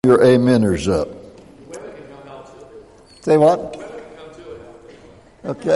Your ameners up. Say what? Okay.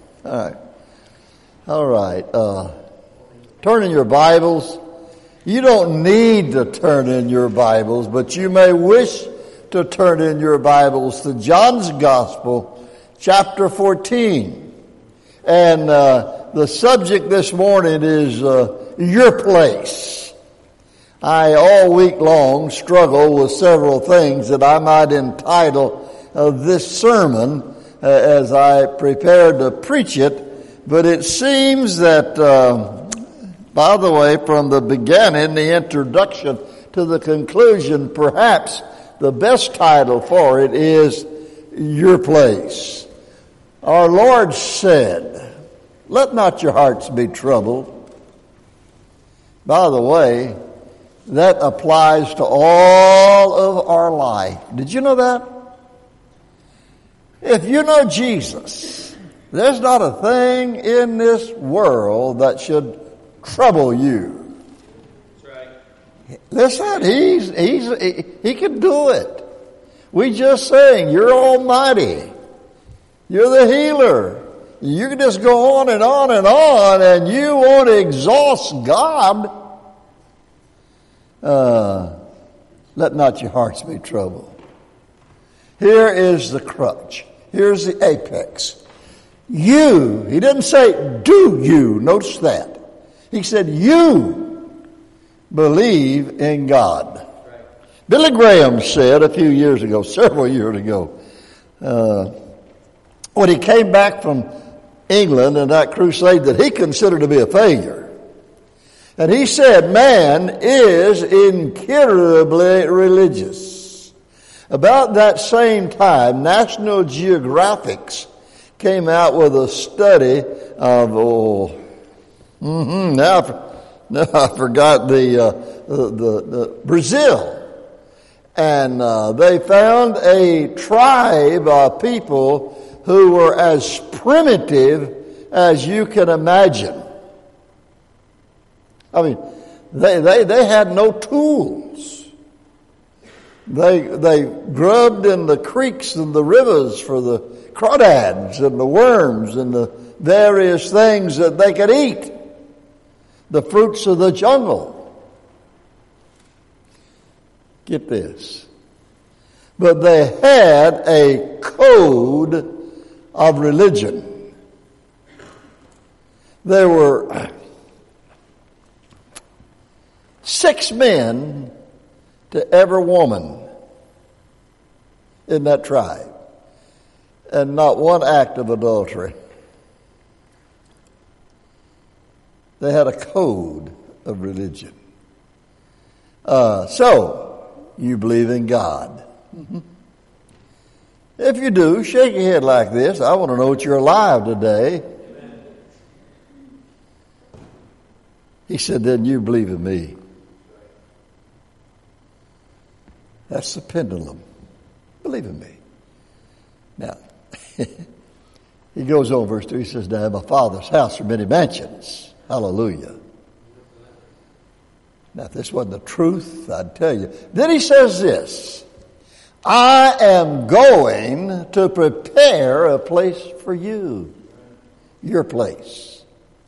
All right. Turn in your Bibles. You don't need to turn in your Bibles, but you may wish to turn in your Bibles to John's Gospel, chapter 14. And the subject this morning is your place. I, all week long, struggle with several things that I might entitle this sermon as I prepare to preach it. But it seems that, by the way, from the beginning, the introduction to the conclusion, perhaps the best title for it is Your Place. Our Lord said, "Let not your hearts be troubled." By the way, that applies to all of our life. Did you know that? If you know Jesus, there's not a thing in this world that should trouble you. That's right. Listen, he can do it. We just sang, "You're almighty. You're the healer." You can just go on and on and on, and you won't exhaust God. Let not your hearts be troubled. Here is the crutch. Here's the apex. You, he didn't say, do you. Notice that. He said, you believe in God. Right. Billy Graham said a few years ago, several years ago, when he came back from England in that crusade that he considered to be a failure. And he said, man is incurably religious. About that same time, National Geographic came out with a study of, now I forgot the Brazil. And they found a tribe of people who were as primitive as you can imagine. I mean, they had no tools. They grubbed in the creeks and the rivers for the crawdads and the worms and the various things that they could eat. The fruits of the jungle. Get this. But they had a code of religion. There were 6 men to every woman in that tribe, and not one act of adultery. They had a code of religion. So, you believe in God. Mm-hmm. If you do, shake your head like this. I want to know that you're alive today. Amen. He said, then you believe in me. That's the pendulum. Believe in me. Now, he goes on, verse 2. He says, now in my Father's house are many mansions. Hallelujah. Now, if this wasn't the truth, I'd tell you. Then he says this, I am going to prepare a place for you. Your place.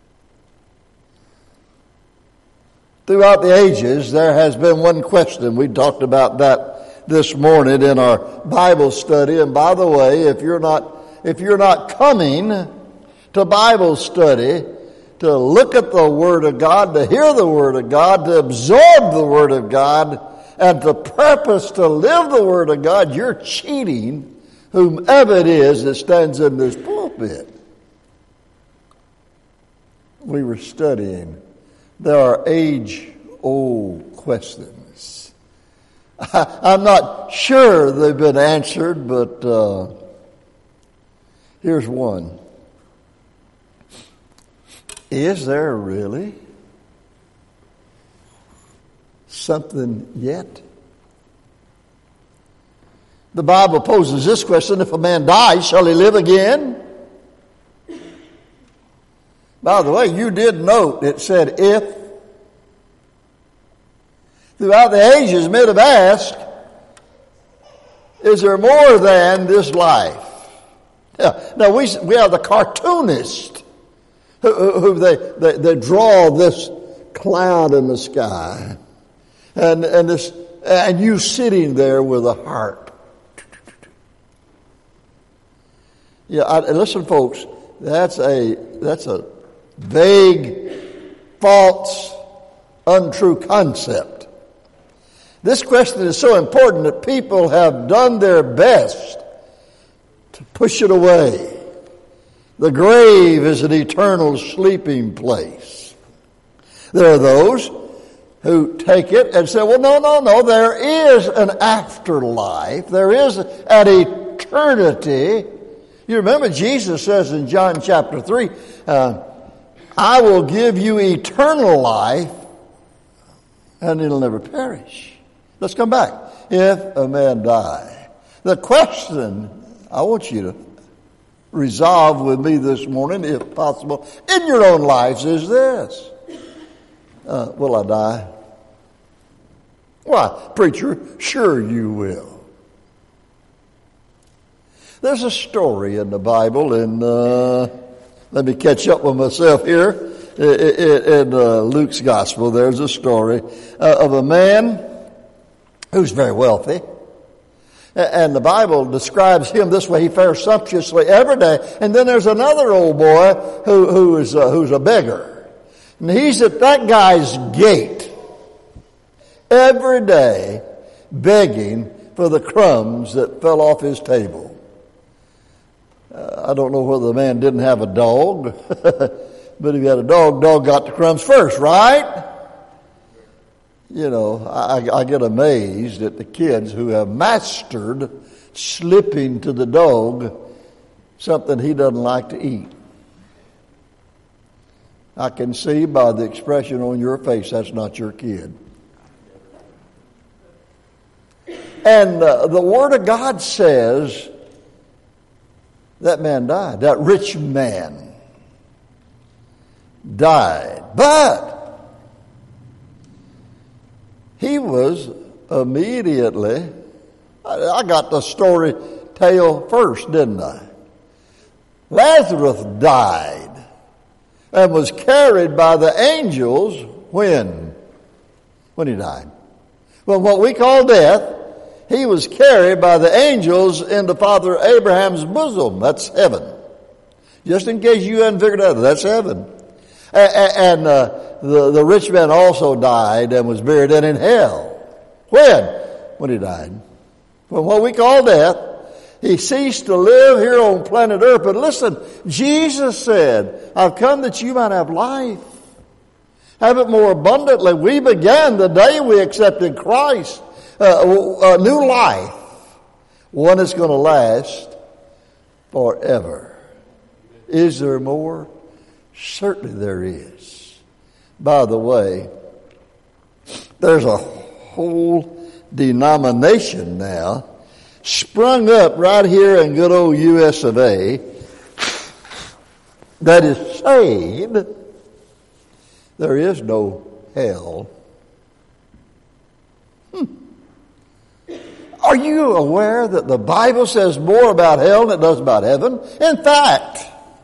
Throughout the ages, there has been one question. We talked about that this morning in our Bible study. And by the way, if you're not coming to Bible study to look at the Word of God, to hear the Word of God, to absorb the Word of God, and to purpose to live the Word of God, you're cheating whomever it is that stands in this pulpit. We were studying. There are age-old questions. I'm not sure they've been answered, but here's one. Is there really something yet? The Bible poses this question, if a man dies, shall he live again? By the way, you did note it said if. Throughout the ages, men have asked, Is there more than this life? Now we have the cartoonist who they draw this cloud in the sky, and you sitting there with a harp. Listen, folks. That's a vague, false, untrue concept. This question is so important that people have done their best to push it away. The grave is an eternal sleeping place. There are those who take it and say, well, no, there is an afterlife. There is an eternity. You remember Jesus says in John chapter 3, I will give you eternal life and it'll never perish. Let's come back. If a man die. The question I want you to resolve with me this morning, if possible, in your own lives is this. Will I die? Why, preacher, sure you will. There's a story in the Bible, and let me catch up with myself here. In Luke's gospel, there's a story of a man who's very wealthy. And the Bible describes him this way. He fares sumptuously every day. And then there's another old boy who's a beggar. And he's at that guy's gate every day begging for the crumbs that fell off his table. I don't know whether the man didn't have a dog, but if he had a dog got the crumbs first, right? You know, I get amazed at the kids who have mastered slipping to the dog something he doesn't like to eat. I can see by the expression on your face that's not your kid. And the Word of God says that man died. That rich man died. But he was immediately, I got the story tale first, didn't I? Lazarus died and was carried by the angels when he died. Well, what we call death, he was carried by the angels into Father Abraham's bosom. That's heaven. Just in case you hadn't figured out, that's heaven. And the rich man also died and was buried in hell. When he died. From what we call death, he ceased to live here on planet Earth. But listen, Jesus said, I've come that you might have life. Have it more abundantly. We began the day we accepted Christ. A new life. One that's going to last forever. Is there more? Certainly there is. By the way, there's a whole denomination now sprung up right here in good old US of A that is saying there is no hell. Are you aware that the Bible says more about hell than it does about heaven? In fact,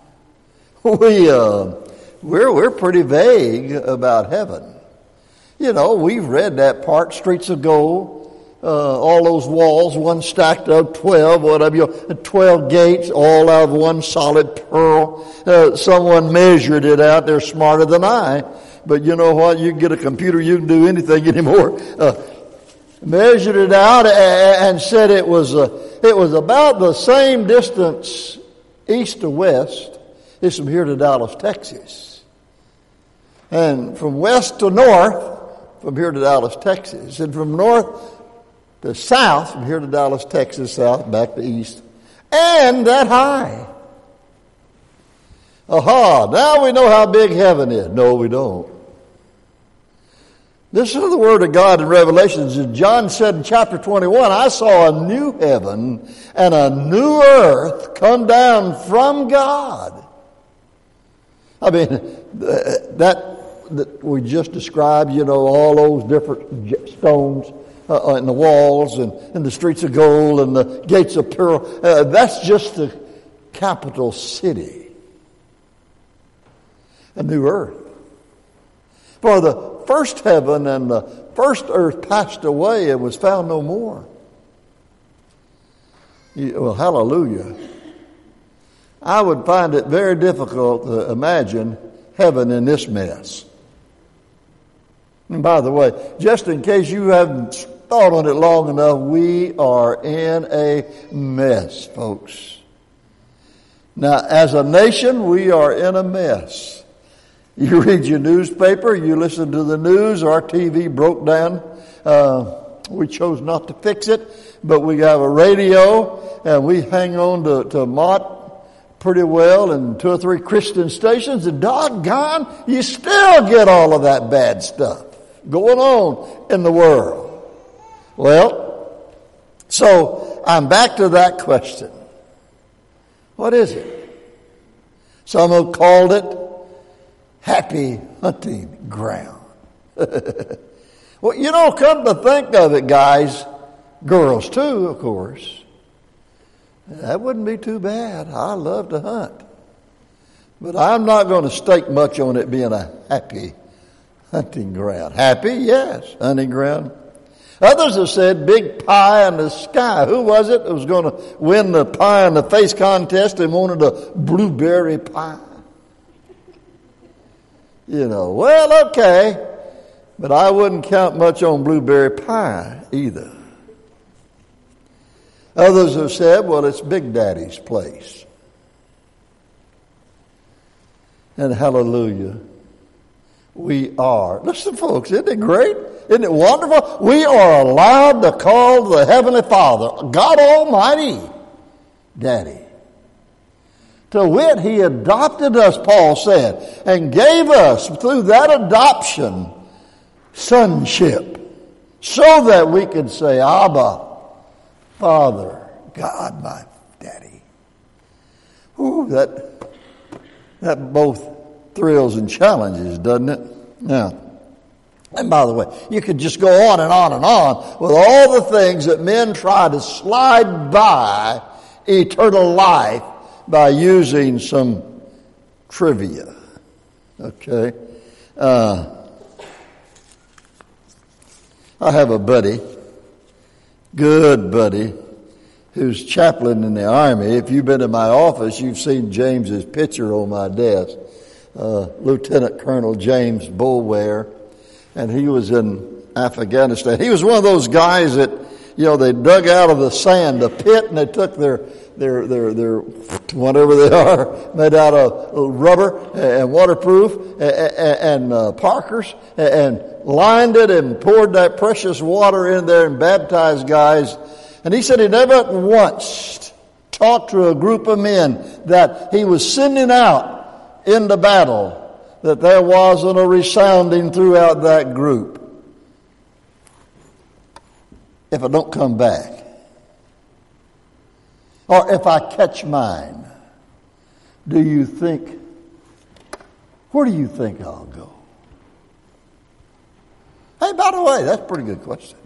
we're pretty vague about heaven. You know, we've read that part, streets of gold, all those walls, one stacked up, 12, whatever, 12 gates, all out of one solid pearl. Someone measured it out. They're smarter than I. But you know what? You can get a computer, you can do anything anymore. Measured it out and said it was about the same distance east to west as from here to Dallas, Texas. And from west to north, from here to Dallas, Texas. And from north to south, from here to Dallas, Texas, south, back to east. And that high. Aha, now we know how big heaven is. No, we don't. Listen to the word of God in Revelations. John said in chapter 21, I saw a new heaven and a new earth come down from God. I mean, that we just described, you know, all those different stones in the walls and the streets of gold and the gates of pearl. That's just the capital city. A new earth. For the first heaven and the first earth passed away and was found no more. Well, hallelujah. I would find it very difficult to imagine heaven in this mess. And by the way, just in case you haven't thought on it long enough, we are in a mess, folks. Now, as a nation, we are in a mess. You read your newspaper, you listen to the news, our TV broke down. We chose not to fix it, but we have a radio, and we hang on to Mott pretty well, and 2 or 3 Christian stations, and doggone, you still get all of that bad stuff going on in the world. Well, so I'm back to that question. What is it? Some have called it happy hunting ground. Well, come to think of it, guys, girls too, of course. That wouldn't be too bad. I love to hunt. But I'm not going to stake much on it being a happy hunting ground. Happy? Yes. Hunting ground. Others have said big pie in the sky. Who was it that was going to win the pie in the face contest and wanted a blueberry pie? Well, okay. But I wouldn't count much on blueberry pie either. Others have said, well, it's Big Daddy's place. And hallelujah, we are. Listen, folks, isn't it great? Isn't it wonderful? We are allowed to call the Heavenly Father, God Almighty, Daddy. To wit, He adopted us, Paul said, and gave us, through that adoption, sonship, so that we could say, Abba, Father, God, my Daddy. Ooh, that both thrills and challenges, doesn't it? Now, and by the way, you could just go on and on and on with all the things that men try to slide by eternal life by using some trivia. Okay? I have a buddy, good buddy, who's chaplain in the Army. If you've been in my office, you've seen James's picture on my desk. Lieutenant Colonel James Boulware, and he was in Afghanistan. He was one of those guys that, they dug out of the sand a pit, and they took their whatever they are, made out of rubber and waterproof and Parkers, and lined it and poured that precious water in there and baptized guys. And he said he never once talked to a group of men that he was sending out into battle that there wasn't a resounding throughout that group, if I don't come back, or if I catch mine, where do you think I'll go? Hey, by the way, that's a pretty good question.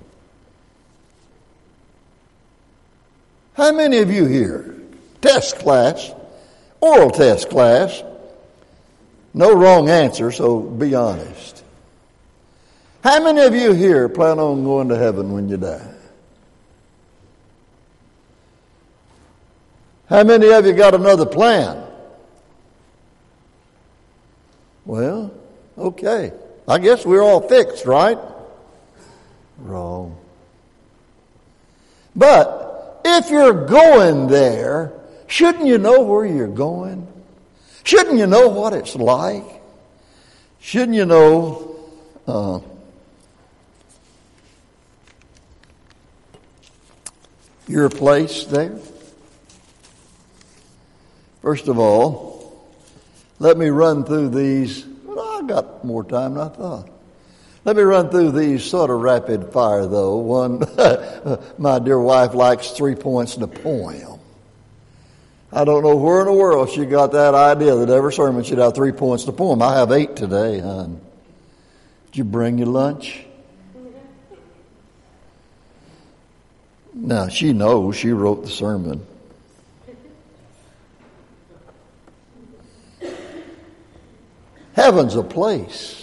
How many of you here, test class, oral test class, no wrong answer, so be honest. How many of you here plan on going to heaven when you die? How many of you got another plan? Well, okay. I guess we're all fixed, right? Wrong. But if you're going there, shouldn't you know where you're going? Shouldn't you know what it's like? Shouldn't you know your place there? First of all, let me run through these. Well, I got more time than I thought. Let me run through these sort of rapid fire, though. One, my dear wife likes 3 points in a poem. I don't know where in the world she got that idea that every sermon should have 3 points in a poem. I have 8 today, hon. Did you bring your lunch? Now, she knows she wrote the sermon. Heaven's a place.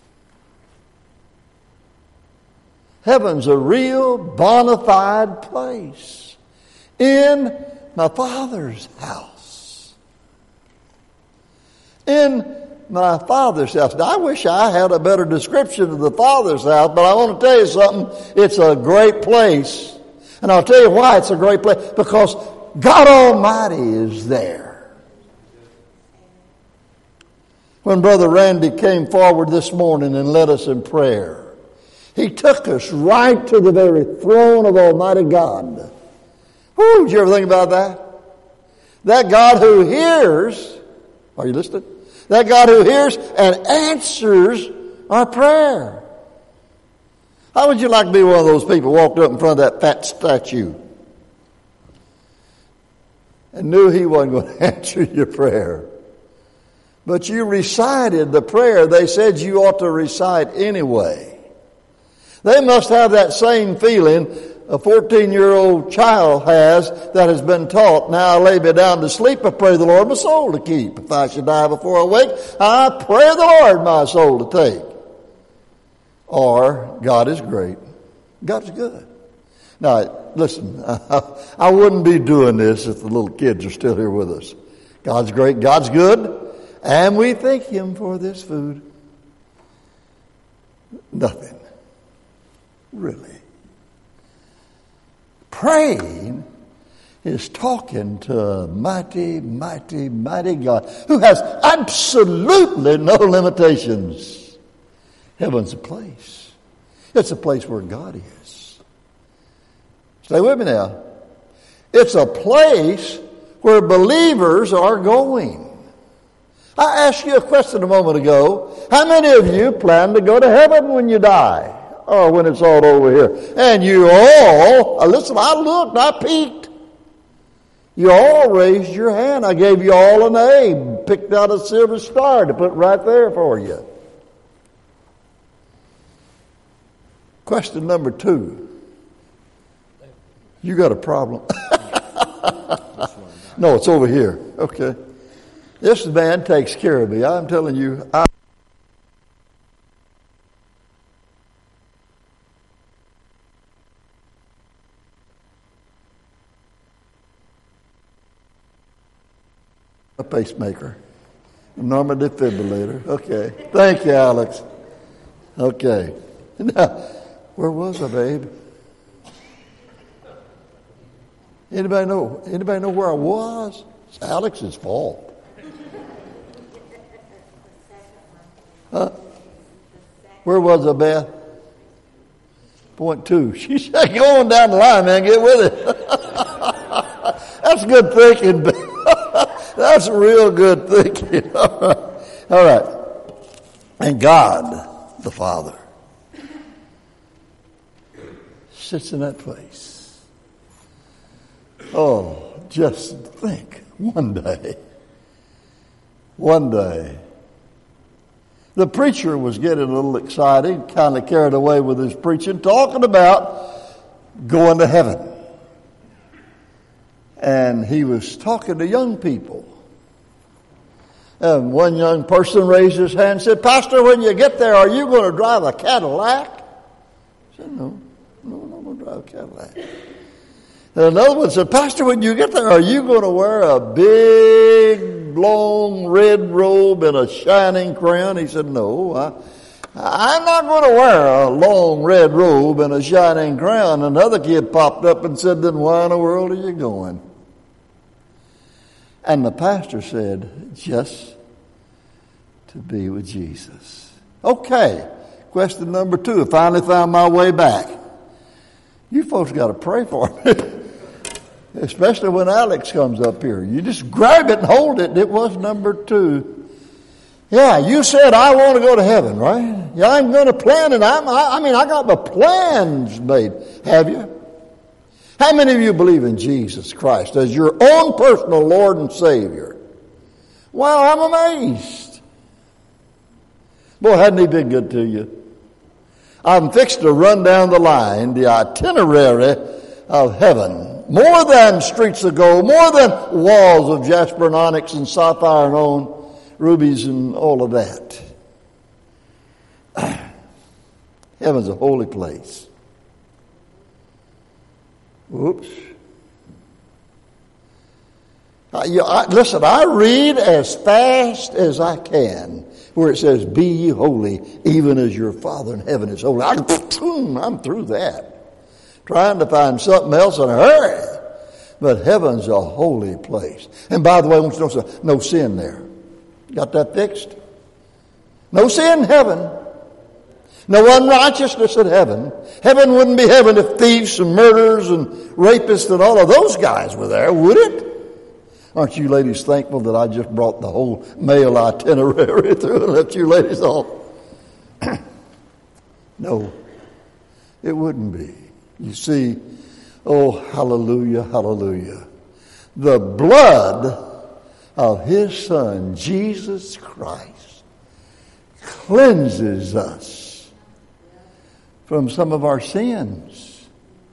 Heaven's a real bona fide place in my Father's house. In my Father's house. Now, I wish I had a better description of the Father's house, but I want to tell you something. It's a great place. And I'll tell you why it's a great place. Because God Almighty is there. When Brother Randy came forward this morning and led us in prayer, he took us right to the very throne of Almighty God. Woo, did you ever think about that? That God who hears, are you listening? That God who hears and answers our prayer. How would you like to be one of those people who walked up in front of that fat statue and knew he wasn't going to answer your prayer? But you recited the prayer they said you ought to recite anyway. They must have that same feeling a 14-year-old child that has been taught, now I lay me down to sleep, I pray the Lord my soul to keep. If I should die before I wake, I pray the Lord my soul to take. Or, God is great. God's good. Now, listen, I wouldn't be doing this if the little kids are still here with us. God's great, God's good. And we thank Him for this food. Nothing. Really. Praying is talking to a mighty, mighty, mighty God who has absolutely no limitations. Heaven's a place. It's a place where God is. Stay with me now. It's a place where believers are going. I asked you a question a moment ago. How many of you plan to go to heaven when you die? Or when it's all over here? And you all, listen, I looked, I peeked. You all raised your hand. I gave you all an A, picked out a silver star to put right there for you. Question number 2. You got a problem. No, it's over here. Okay. This man takes care of me. I'm telling you. A pacemaker. A normal defibrillator. Okay. Thank you, Alex. Okay. Now, where was I, babe? Anybody know? Anybody know where I was? It's Alex's fault. Huh? Where was I, Beth? Point 2. She said, go on down the line, man. Get with it. That's good thinking, Beth. That's real good thinking. All right. And God, the Father, sits in that place. Oh, just think, one day, the preacher was getting a little excited, kind of carried away with his preaching, talking about going to heaven. And he was talking to young people. And one young person raised his hand and said, Pastor, when you get there, are you going to drive a Cadillac? I said, no, I'm not going to drive a Cadillac. And another one said, Pastor, when you get there, are you going to wear a big, long red robe and a shining crown? He said, no, I'm not going to wear a long red robe and a shining crown. Another kid popped up and said, then why in the world are you going? And the pastor said, just to be with Jesus. Okay, question number 2. I finally found my way back. You folks got to pray for me. Especially when Alex comes up here. You just grab it and hold it. It was number 2. Yeah, you said I want to go to heaven, right? Yeah, I'm going to plan it. I got my plans made. Have you? How many of you believe in Jesus Christ as your own personal Lord and Savior? Wow, I'm amazed. Boy, hadn't He been good to you? I'm fixed to run down the line, the itinerary of heaven. More than streets of gold, more than walls of jasper and onyx and sapphire and rubies and all of that. Heaven's a holy place. Whoops. Listen, I read as fast as I can where it says, be ye holy, even as your Father in heaven is holy. I'm through that. Trying to find something else in a hurry. But heaven's a holy place. And by the way, I want you to know, no sin there. Got that fixed? No sin in heaven. No unrighteousness in heaven. Heaven wouldn't be heaven if thieves and murderers and rapists and all of those guys were there, would it? Aren't you ladies thankful that I just brought the whole male itinerary through and left you ladies off? No, it wouldn't be. You see, oh, hallelujah, hallelujah. The blood of His Son, Jesus Christ, cleanses us from some of our sins.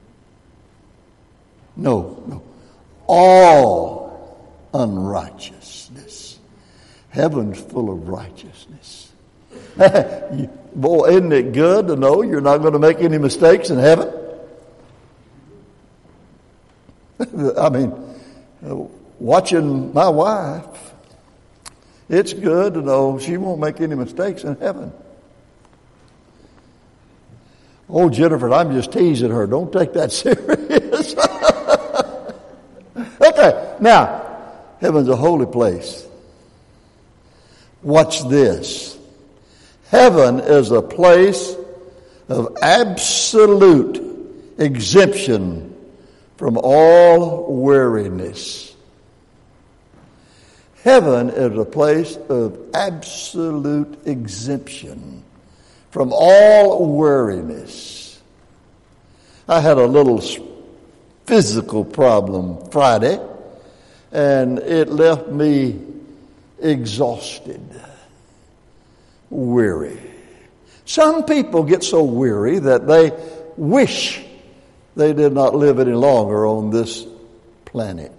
No. All unrighteousness. Heaven's full of righteousness. Boy, isn't it good to know you're not going to make any mistakes in heaven? I mean, watching my wife, it's good to know she won't make any mistakes in heaven. Oh, Jennifer, I'm just teasing her. Don't take that serious. Okay, now, heaven's a holy place. Watch this. Heaven is a place of absolute exemption from all weariness. Heaven is a place of absolute exemption from all weariness. I had a little physical problem Friday, and it left me exhausted, weary. Some people get so weary that they wish they did not live any longer on this planet.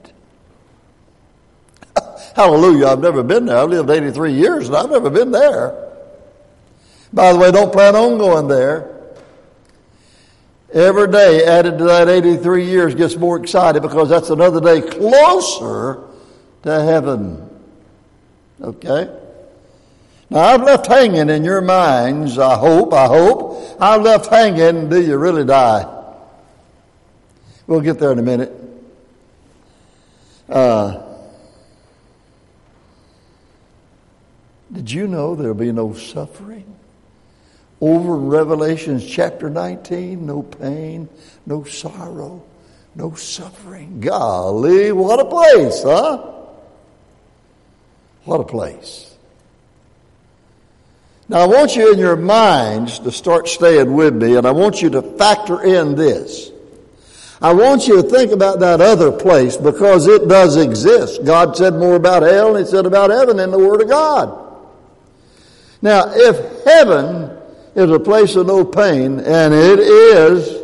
Hallelujah, I've never been there. I've lived 83 years and I've never been there. By the way, don't plan on going there. Every day added to that 83 years gets more excited because that's another day closer to heaven. Okay? Now, I've left hanging in your minds, I hope, I've left hanging, do you really die? We'll get there in a minute. Did you know there'll be no suffering? Over in Revelation chapter 19, no pain, no sorrow, no suffering. Golly, what a place, huh? What a place. Now, I want you in your minds to start staying with me, and I want you to factor in this. I want you to think about that other place because it does exist. God said more about hell than He said about heaven in the Word of God. Now, if heaven is a place of no pain, and it is,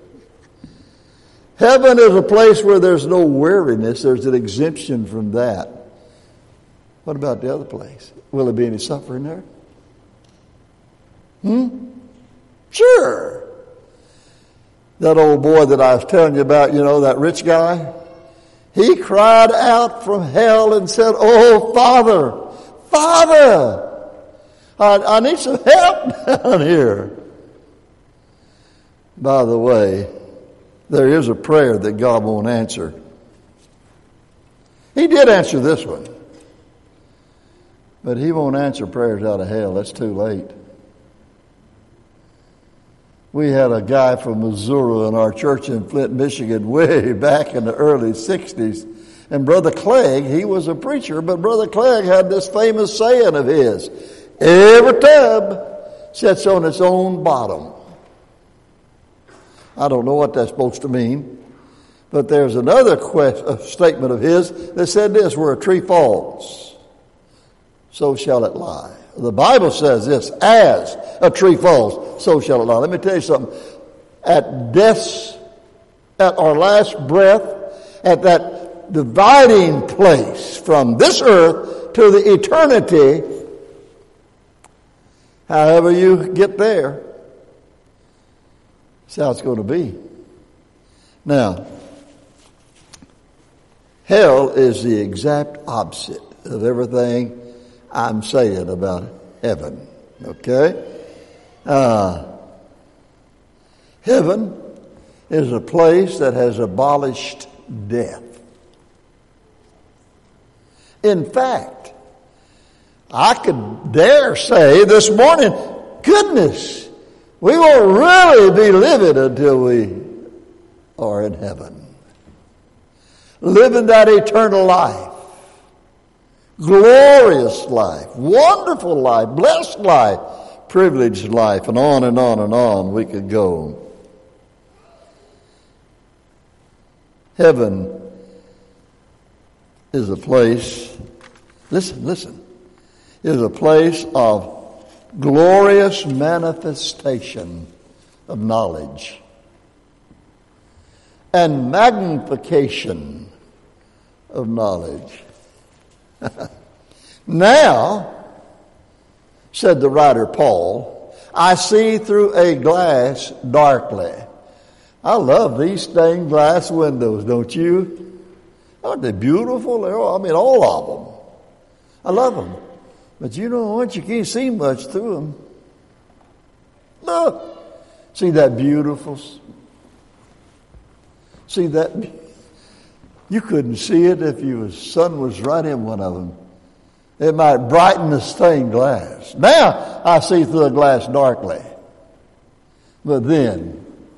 heaven is a place where there's no weariness, there's an exemption from that. What about the other place? Will there be any suffering there? Sure. That old boy that I was telling you about, that rich guy, he cried out from hell and said, "Oh, Father, I need some help down here." By the way, there is a prayer that God won't answer. He did answer this one. But He won't answer prayers out of hell. That's too late. We had a guy from Missouri in our church in Flint, Michigan, way back in the early 60s. And Brother Clegg, he was a preacher, but Brother Clegg had this famous saying of his: every tub sits on its own bottom. I don't know what that's supposed to mean, but there's another statement of his that said this: where a tree falls, so shall it lie. The Bible says this: as a tree falls, so shall it lie. Let me tell you something. At at our last breath, at that dividing place from this earth to the eternity, however you get there, that's how it's going to be. Now, hell is the exact opposite of everything I'm saying about heaven. Okay? Heaven is a place that has abolished death. In fact, I could dare say this morning, goodness, we won't really be living until we are in heaven. Living that eternal life. Glorious life. Wonderful life. Blessed life. Privileged life. And on and on and on we could go. Heaven is a place, listen, is a place of glorious manifestation of knowledge and magnification of knowledge. Now, said the writer Paul, I see through a glass darkly. I love these stained glass windows, don't you? Aren't they beautiful? They're all of them. I love them. But you know what? You can't see much through them. Look. See that beautiful? See that? You couldn't see it if the sun was right in one of them. It might brighten the stained glass. Now I see through the glass darkly. But then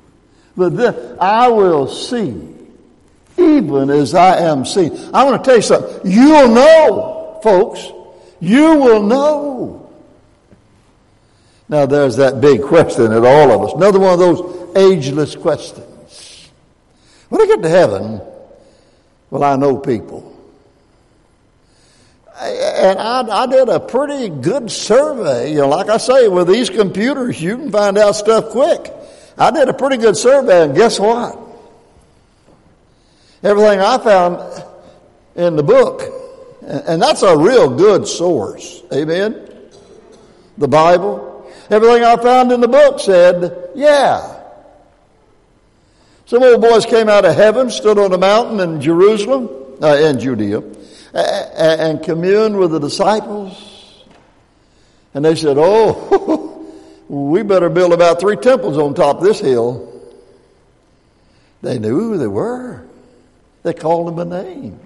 I will see even as I am seen. I want to tell you something. You'll know, folks. You will know. Now there's that big question at all of us. Another one of those ageless questions. When I get to heaven, will I know people? And I did a pretty good survey. Like I say, with these computers, you can find out stuff quick. I did a pretty good survey, and guess what? Everything I found in the book, and that's a real good source. Amen? The Bible. Everything I found in the book said, yeah. Some old boys came out of heaven, stood on a mountain in Jerusalem, in Judea, and communed with the disciples. And they said, oh, we better build about 3 temples on top of this hill. They knew who they were. They called them a name.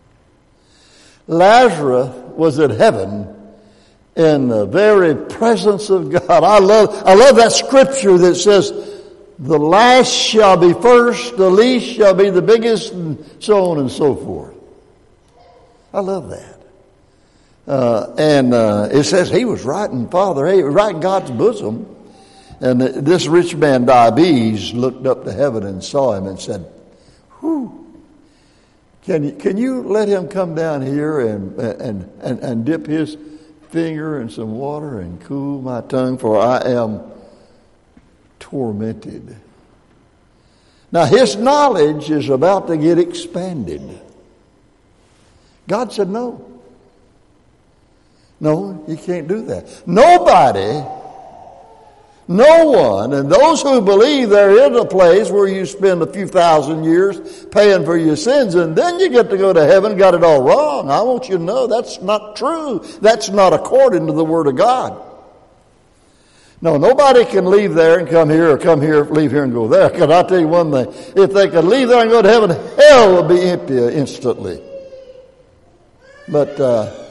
Lazarus was in heaven in the very presence of God. I love that scripture that says, the last shall be first, the least shall be the biggest, and so on and so forth. I love that. And it says he was right in God's bosom. And this rich man, Diabetes, looked up to heaven and saw him and said, whew, can you let him come down here and dip his finger in some water and cool my tongue, for I am tormented. Now his knowledge is about to get expanded. God said no. No, you can't do that. Nobody, no one, and those who believe there is a place where you spend a few thousand years paying for your sins and then you get to go to heaven, got it all wrong. I want you to know that's not true. That's not according to the Word of God. No, nobody can leave there and come here, leave here and go there. Because I'll tell you one thing. If they could leave there and go to heaven, hell would be empty instantly. But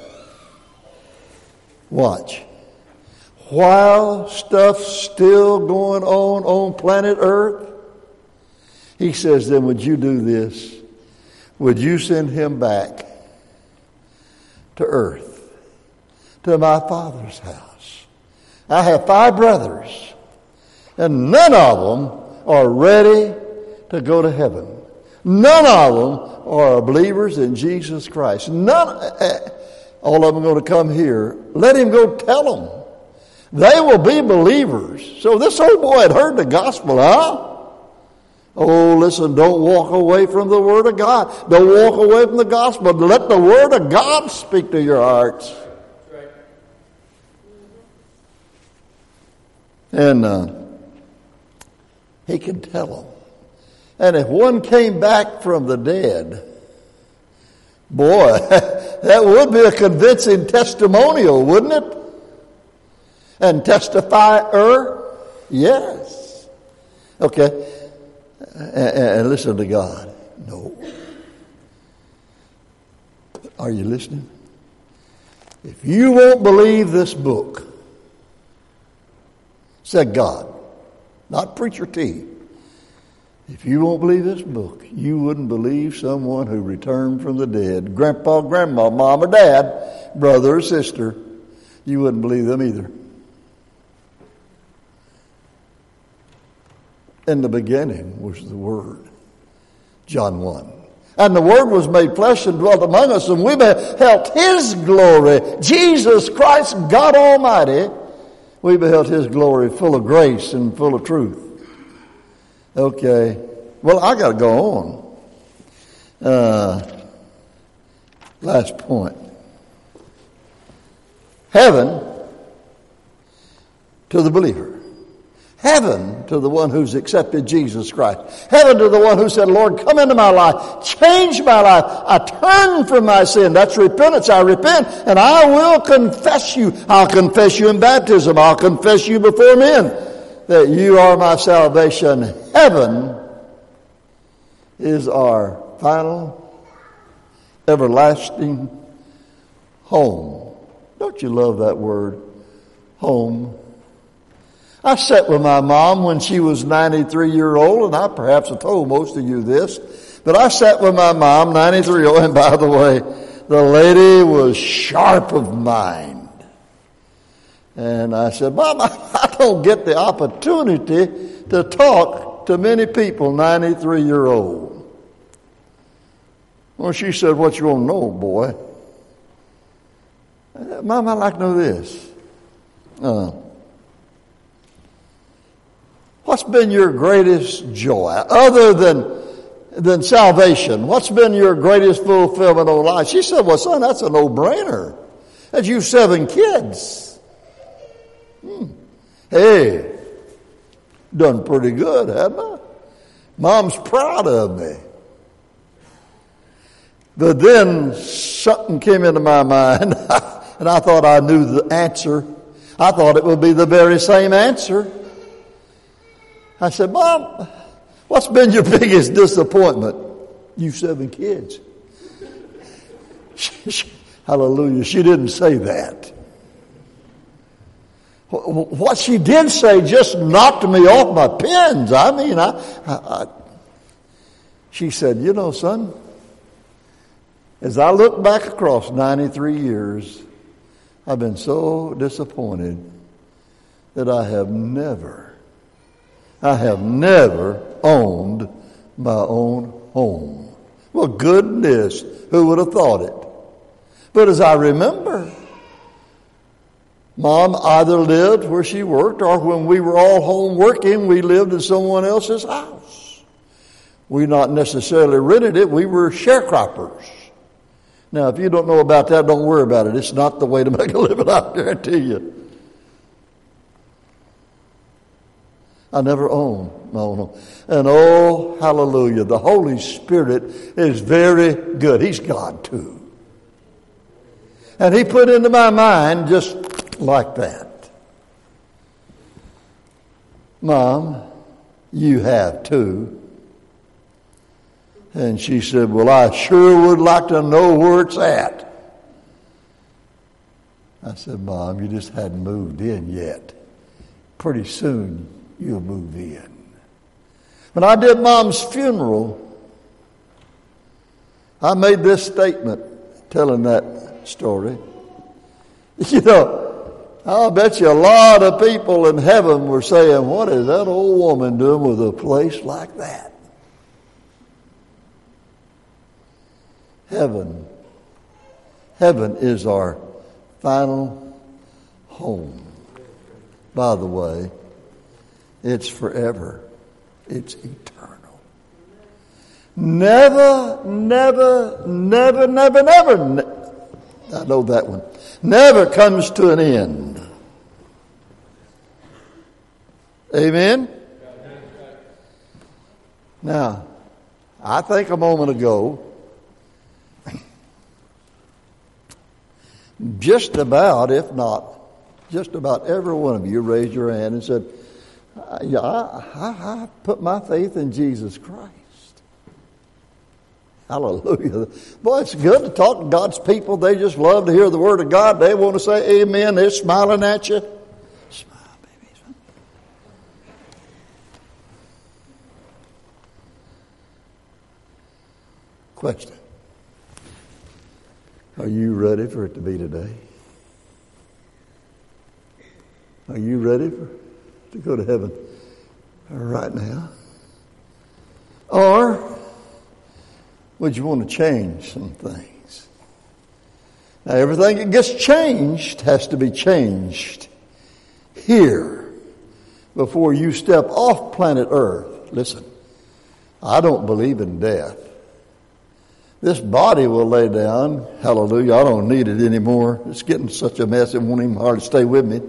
watch. While stuff's still going on planet Earth, he says, then would you do this? Would you send him back to earth, to my Father's house? I have 5 brothers, and none of them are ready to go to heaven. None of them are believers in Jesus Christ. All of them are going to come here. Let him go tell them. They will be believers. So this old boy had heard the gospel, huh? Oh, listen, don't walk away from the Word of God. Don't walk away from the gospel. Let the Word of God speak to your hearts. And he can tell them. And if one came back from the dead, boy, that would be a convincing testimonial, wouldn't it? And testifier, yes. Okay. And listen to God. No. Are you listening? If you won't believe this book, said God, not preacher T. If you won't believe this book, you wouldn't believe someone who returned from the dead. Grandpa, grandma, mom or dad, brother or sister. You wouldn't believe them either. In the beginning was the Word. John 1. And the Word was made flesh and dwelt among us, and we beheld His glory. Jesus Christ, God Almighty. We beheld His glory, full of grace and full of truth. Okay. Well, I got to go on. Last point. Heaven to the believer. Heaven to the one who's accepted Jesus Christ. Heaven to the one who said, Lord, come into my life. Change my life. I turn from my sin. That's repentance. I repent and I will confess you. I'll confess you in baptism. I'll confess you before men that you are my salvation. Heaven is our final, everlasting home. Don't you love that word? Home. I sat with my mom when she was 93 years old, and I perhaps have told most of you this, but I sat with my mom, 93 years old, and by the way, the lady was sharp of mind. And I said, Mom, I don't get the opportunity to talk to many people 93 years old. Well, she said, what you want to know, boy? Mom, I'd like to know this. What's been your greatest joy other than salvation? What's been your greatest fulfillment of life? She said, well, son, that's a no-brainer. That's you 7 kids. Hey, done pretty good, haven't I? Mom's proud of me. But then something came into my mind, and I thought I knew the answer. I thought it would be the very same answer. I said, Mom, what's been your biggest disappointment? You 7 kids. Hallelujah. She didn't say that. What she did say just knocked me off my pins. I mean, she said, you know, son, as I look back across 93 years, I've been so disappointed that I have never owned my own home. Well, goodness, who would have thought it? But as I remember, Mom either lived where she worked, or when we were all home working, we lived in someone else's house. We not necessarily rented it, we were sharecroppers. Now, if you don't know about that, don't worry about it. It's not the way to make a living, I guarantee you. I never owned my own home. And oh, hallelujah, the Holy Spirit is very good. He's God too. And He put into my mind just like that. Mom, you have too. And she said, well, I sure would like to know where it's at. I said, Mom, you just hadn't moved in yet. Pretty soon you'll move in. When I did Mom's funeral, I made this statement telling that story. You know, I'll bet you a lot of people in heaven were saying, what is that old woman doing with a place like that? Heaven is our final home. By the way, it's forever. It's eternal. never, never, never, never, never, I know that one, never comes to an end. Amen? Now, I think a moment ago, just about, if not, just about every one of you raised your hand and said, yeah, I put my faith in Jesus Christ. Hallelujah. Boy, it's good to talk to God's people. They just love to hear the Word of God. They want to say amen. They're smiling at you. Smile, baby. Question. Are you ready for it to be today? Are you ready to go to heaven right now? Or would you want to change some things? Now, everything that gets changed has to be changed here before you step off planet Earth. Listen, I don't believe in death. This body will lay down. Hallelujah. I don't need it anymore. It's getting such a mess it won't even hardly stay with me.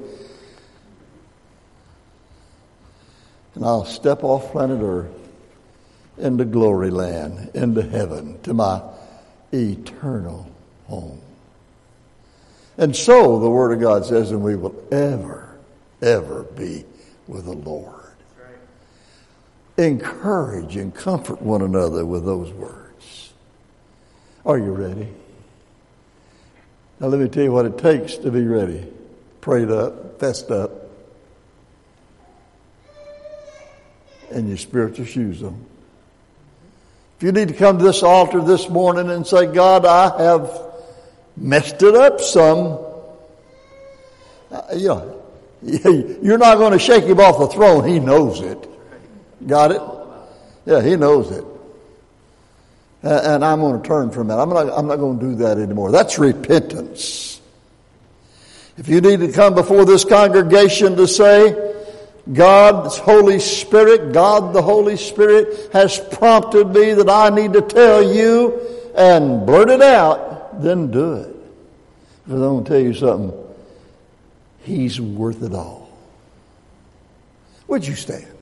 And I'll step off planet Earth into glory land, into heaven, to my eternal home. And so the Word of God says, and we will ever, ever be with the Lord. Right. Encourage and comfort one another with those words. Are you ready? Now let me tell you what it takes to be ready. Prayed up, fessed up, and your spiritual shoes on. If you need to come to this altar this morning and say, God, I have messed it up some. You're not going to shake him off the throne. He knows it. Got it? Yeah, he knows it. And I'm going to turn from that. I'm not going to do that anymore. That's repentance. If you need to come before this congregation to say, God's Holy Spirit, God the Holy Spirit has prompted me that I need to tell you, and blurt it out, then do it. Because I'm going to tell you something. He's worth it all. Would you stand?